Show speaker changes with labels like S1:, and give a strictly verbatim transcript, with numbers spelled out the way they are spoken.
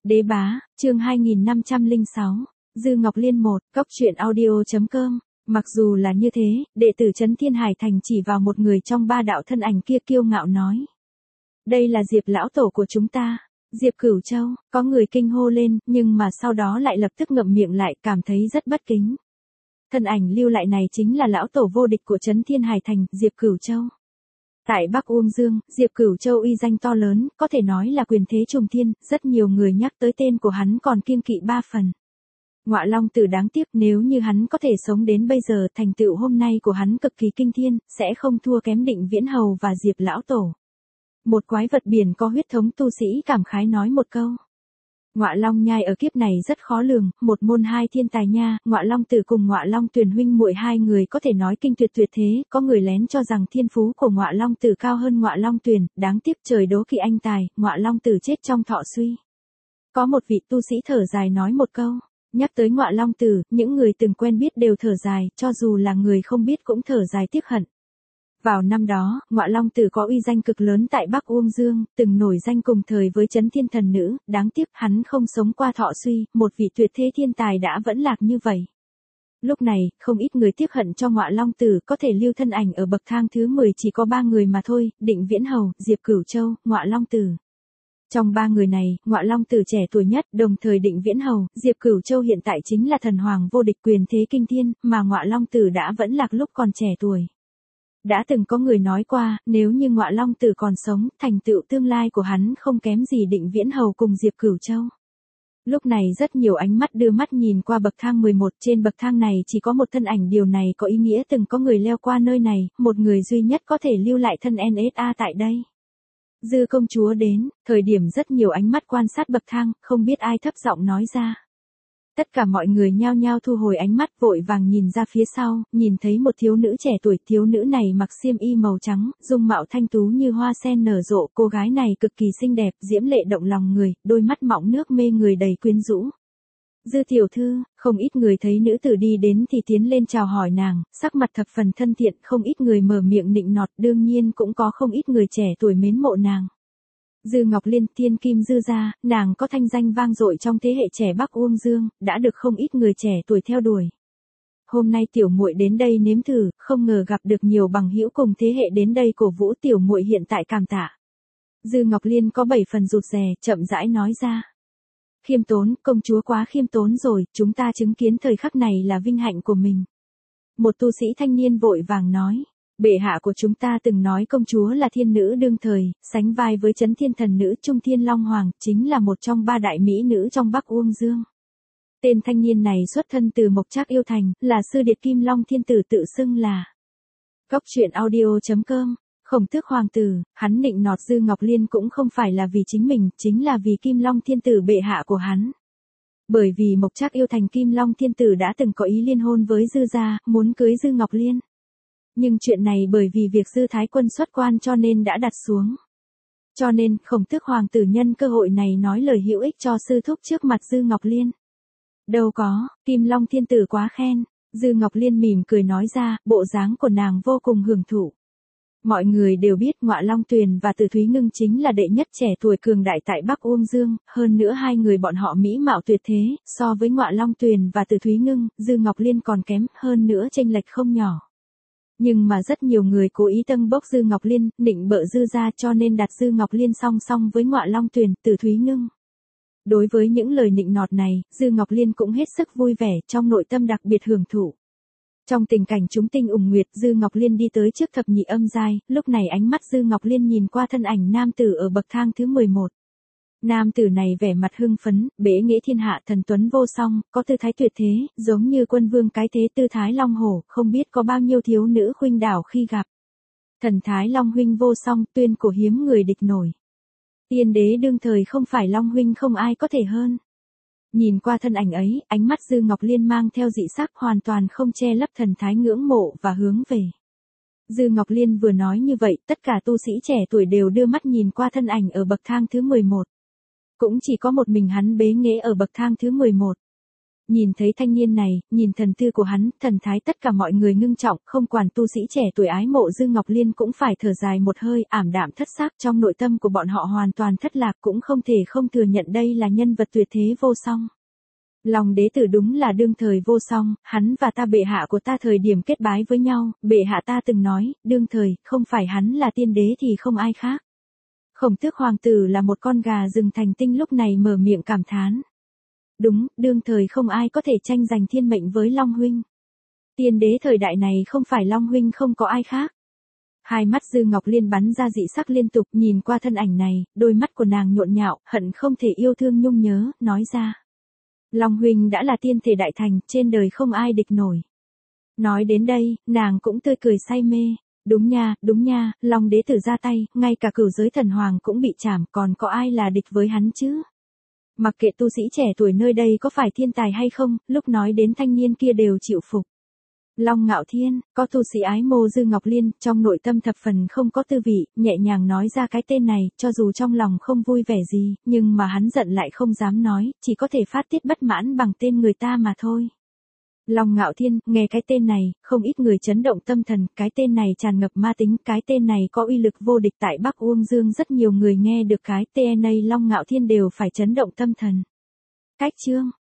S1: Đế bá, chương hai nghìn năm trăm lẻ sáu, Dư Ngọc Liên một, Cóc truyện audio chấm com. Mặc dù là như thế, đệ tử Trấn Thiên Hải Thành chỉ vào một người trong ba đạo thân ảnh kia kiêu ngạo nói. Đây là Diệp lão tổ của chúng ta, Diệp Cửu Châu, có người kinh hô lên, nhưng mà sau đó lại lập tức ngậm miệng lại, cảm thấy rất bất kính. Thân ảnh lưu lại này chính là lão tổ vô địch của Trấn Thiên Hải Thành, Diệp Cửu Châu. Tại Bắc Uông Dương, Diệp Cửu Châu uy danh to lớn, có thể nói là quyền thế trùng thiên, rất nhiều người nhắc tới tên của hắn còn kiêng kỵ ba phần. Ngọa Long Tử đáng tiếc, nếu như hắn có thể sống đến bây giờ, thành tựu hôm nay của hắn cực kỳ kinh thiên, sẽ không thua kém Định Viễn Hầu và Diệp lão tổ. Một quái vật biển có huyết thống tu sĩ cảm khái nói một câu. Ngọa Long nhai ở kiếp này rất khó lường, một môn hai thiên tài nha, Ngọa Long Tử cùng Ngọa Long Tuyền huynh muội hai người có thể nói kinh tuyệt tuyệt thế, có người lén cho rằng thiên phú của Ngọa Long Tử cao hơn Ngọa Long Tuyền, đáng tiếc trời đố kỵ anh tài, Ngọa Long Tử chết trong thọ suy. Có một vị tu sĩ thở dài nói một câu, nhắc tới Ngọa Long Tử, những người từng quen biết đều thở dài, cho dù là người không biết cũng thở dài tiếc hận. Vào năm đó, Ngọa Long Tử có uy danh cực lớn tại Bắc Uông Dương, từng nổi danh cùng thời với Chấn Thiên Thần Nữ, đáng tiếc hắn không sống qua thọ suy, một vị tuyệt thế thiên tài đã vẫn lạc như vậy. Lúc này, không ít người tiếc hận cho Ngọa Long Tử, có thể lưu thân ảnh ở bậc thang thứ mười chỉ có ba người mà thôi, Định Viễn Hầu, Diệp Cửu Châu, Ngọa Long Tử. Trong ba người này, Ngọa Long Tử trẻ tuổi nhất, đồng thời Định Viễn Hầu, Diệp Cửu Châu hiện tại chính là thần hoàng vô địch quyền thế kinh thiên, mà Ngọa Long Tử đã vẫn lạc lúc còn trẻ tuổi. Đã từng có người nói qua, nếu như Ngọa Long Tử còn sống, thành tựu tương lai của hắn không kém gì Định Viễn Hầu cùng Diệp Cửu Châu. Lúc này rất nhiều ánh mắt đưa mắt nhìn qua bậc thang mười một, trên bậc thang này chỉ có một thân ảnh, điều này có ý nghĩa từng có người leo qua nơi này, một người duy nhất có thể lưu lại thân en ét a tại đây. Dư công chúa đến, thời điểm rất nhiều ánh mắt quan sát bậc thang, không biết ai thấp giọng nói ra. Tất cả mọi người nhao nhao thu hồi ánh mắt, vội vàng nhìn ra phía sau, nhìn thấy một thiếu nữ trẻ tuổi, thiếu nữ này mặc xiêm y màu trắng, dung mạo thanh tú như hoa sen nở rộ, cô gái này cực kỳ xinh đẹp, diễm lệ động lòng người, đôi mắt mọng nước mê người đầy quyến rũ. Dư tiểu thư, không ít người thấy nữ tử đi đến thì tiến lên chào hỏi nàng, sắc mặt thập phần thân thiện, không ít người mở miệng nịnh nọt, đương nhiên cũng có không ít người trẻ tuổi mến mộ nàng. Dư Ngọc Liên, thiên kim dư gia, nàng có thanh danh vang dội trong thế hệ trẻ Bắc Uông Dương, đã được không ít người trẻ tuổi theo đuổi. Hôm nay tiểu muội đến đây nếm thử, không ngờ gặp được nhiều bằng hữu cùng thế hệ đến đây cổ vũ tiểu muội hiện tại cảm tạ. Dư Ngọc Liên có bảy phần rụt rè, chậm rãi nói ra. Khiêm tốn, công chúa quá khiêm tốn rồi, chúng ta chứng kiến thời khắc này là vinh hạnh của mình. Một tu sĩ thanh niên vội vàng nói. Bệ hạ của chúng ta từng nói công chúa là thiên nữ đương thời, sánh vai với Chấn Thiên Thần Nữ Trung Thiên Long Hoàng, chính là một trong ba đại mỹ nữ trong Bắc Uông Dương. Tên thanh niên này xuất thân từ Mộc Trác Yêu Thành, là sư điệt Kim Long Thiên Tử tự xưng là. Cóc truyện audio chấm com, Khổng Tước Hoàng tử, hắn nịnh nọt Dư Ngọc Liên cũng không phải là vì chính mình, chính là vì Kim Long Thiên Tử bệ hạ của hắn. Bởi vì Mộc Trác Yêu Thành Kim Long Thiên Tử đã từng có ý liên hôn với Dư gia, muốn cưới Dư Ngọc Liên. Nhưng chuyện này bởi vì việc Dư Thái Quân xuất quan cho nên đã đặt xuống. Cho nên, Khổng Tước Hoàng tử nhân cơ hội này nói lời hữu ích cho sư thúc trước mặt Dư Ngọc Liên. Đâu có, Kim Long Thiên Tử quá khen. Dư Ngọc Liên mỉm cười nói ra, bộ dáng của nàng vô cùng hưởng thụ. Mọi người đều biết Ngọa Long Tuyền và Từ Thúy Ngưng chính là đệ nhất trẻ tuổi cường đại tại Bắc Uông Dương, hơn nữa hai người bọn họ mỹ mạo tuyệt thế, so với Ngọa Long Tuyền và Từ Thúy Ngưng, Dư Ngọc Liên còn kém, hơn nữa chênh lệch không nhỏ. Nhưng mà rất nhiều người cố ý tâng bốc Dư Ngọc Liên, nịnh bợ Dư gia cho nên đặt Dư Ngọc Liên song song với Ngọa Long Tuyền, Từ Thúy Ngưng. Đối với những lời nịnh nọt này, Dư Ngọc Liên cũng hết sức vui vẻ, trong nội tâm đặc biệt hưởng thụ. Trong tình cảnh chúng tinh ủng nguyệt, Dư Ngọc Liên đi tới trước thập nhị âm giai, lúc này ánh mắt Dư Ngọc Liên nhìn qua thân ảnh nam tử ở bậc thang thứ mười một. Nam tử này vẻ mặt hưng phấn, bế nghệ thiên hạ, thần tuấn vô song, có tư thái tuyệt thế, giống như quân vương cái thế tư thái long hổ, không biết có bao nhiêu thiếu nữ khuynh đảo khi gặp. Thần thái Long huynh vô song, tuyên cổ hiếm người địch nổi. Tiên đế đương thời không phải Long huynh không ai có thể hơn. Nhìn qua thân ảnh ấy, ánh mắt Dư Ngọc Liên mang theo dị sắc hoàn toàn không che lấp thần thái ngưỡng mộ và hướng về. Dư Ngọc Liên vừa nói như vậy, tất cả tu sĩ trẻ tuổi đều đưa mắt nhìn qua thân ảnh ở bậc thang thứ mười một. Cũng chỉ có một mình hắn bế nghệ ở bậc thang thứ mười một. Nhìn thấy thanh niên này, nhìn thần tư của hắn, thần thái tất cả mọi người ngưng trọng, không quản tu sĩ trẻ tuổi ái mộ Dư Ngọc Liên cũng phải thở dài một hơi, ảm đạm thất xác, trong nội tâm của bọn họ hoàn toàn thất lạc, cũng không thể không thừa nhận đây là nhân vật tuyệt thế vô song. Long đế tử đúng là đương thời vô song, hắn và ta bệ hạ của ta thời điểm kết bái với nhau, bệ hạ ta từng nói, đương thời, không phải hắn là tiên đế thì không ai khác. Khổng Tước hoàng tử là một con gà rừng thành tinh lúc này mở miệng cảm thán. Đúng, đương thời không ai có thể tranh giành thiên mệnh với Long huynh. Tiên đế thời đại này không phải Long huynh không có ai khác. Hai mắt Dư Ngọc Liên bắn ra dị sắc liên tục, nhìn qua thân ảnh này, đôi mắt của nàng nhộn nhạo, hận không thể yêu thương nhung nhớ, nói ra. Long huynh đã là tiên thể đại thành, trên đời không ai địch nổi. Nói đến đây, nàng cũng tươi cười say mê. Đúng nha, đúng nha, Long đế tử ra tay, ngay cả cửu giới thần hoàng cũng bị chảm, còn có ai là địch với hắn chứ? Mặc kệ tu sĩ trẻ tuổi nơi đây có phải thiên tài hay không, lúc nói đến thanh niên kia đều chịu phục. Long Ngạo Thiên, có tu sĩ ái mộ Dư Ngọc Liên, trong nội tâm thập phần không có tư vị, nhẹ nhàng nói ra cái tên này, cho dù trong lòng không vui vẻ gì, nhưng mà hắn giận lại không dám nói, chỉ có thể phát tiết bất mãn bằng tên người ta mà thôi. Long Ngạo Thiên, nghe cái tên này, không ít người chấn động tâm thần, cái tên này tràn ngập ma tính, cái tên này có uy lực vô địch tại Bắc Uông Dương, rất nhiều người nghe được cái tên này Long Ngạo Thiên đều phải chấn động tâm thần. Cách chương